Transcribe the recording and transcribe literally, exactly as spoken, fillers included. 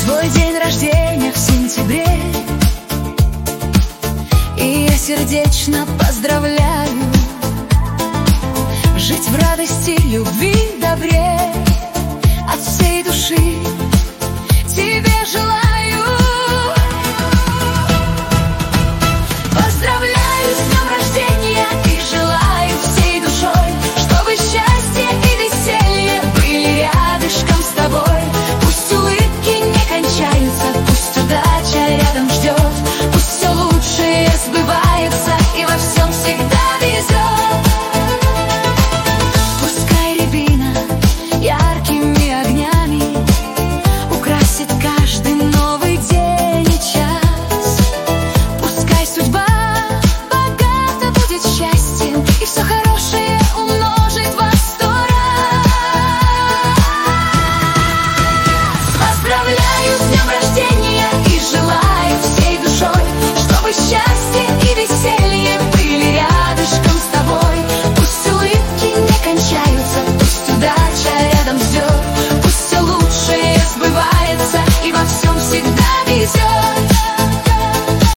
Твой день рождения в сентябре, и я сердечно поздравляю. Жить в радости, любви, добре от всей души.